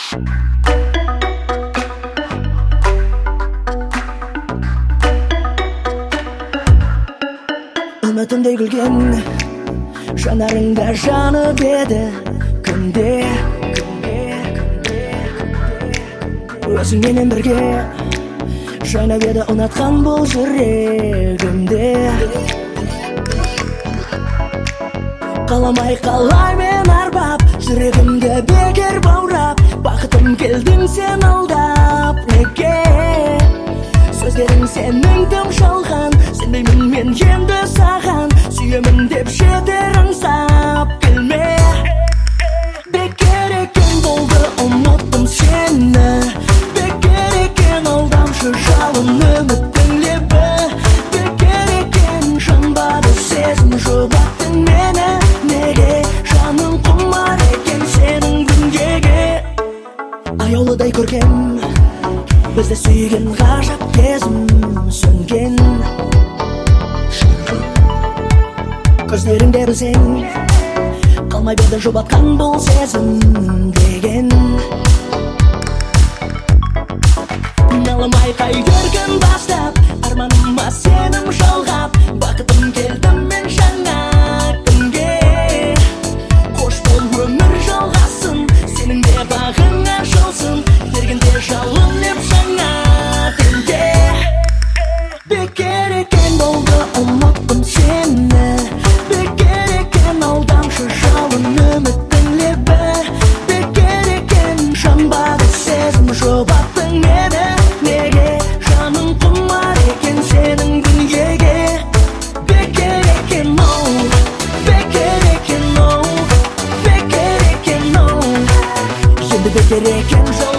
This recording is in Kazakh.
Үмітімдей күлген жанарыңда жанып еді күнде өзіңменен бірге жайнап еді ұнатқан бұл жүрегімде. Қаламай қалаймен арбап жүрегімді бекер баурап, бақытым келдің сен алдап. Неге сөздерің сенің тым шалған, сенбеймін мен енді саған, сүйемін деп жетер аңсап келме. Бекер екен болды ұмыттым сені, бекер екен алдамшы жалын үміттің лебі, бекер екен жанбады сезім жұбаттың мені. Неге жаным құмар екен сенің дүниеге. Аяулыдай көрген бізді сүйген ғажап кезім сөнген, көздеріңде білсең қалмай берді жұбатқан бұл сезім деген. Налымай қайтер бастап арманыма сенім жалғап, бақытым келдім мен жаңа күнге. Қош бол өмір жалғасын, сенің де бағың ашылсын, ергенде жалын леп жаңа түнде. Бекер екен болды ұмыттым сені, бекер екен алдамшы жалын үміттің лебі, бекер екен жанбады сезім жұбаттың мені. Неге жаным құмар екен сенің дүниеге. Бекер екен оу, бекер екен оу, бекер екен оу, енді бекер екен жол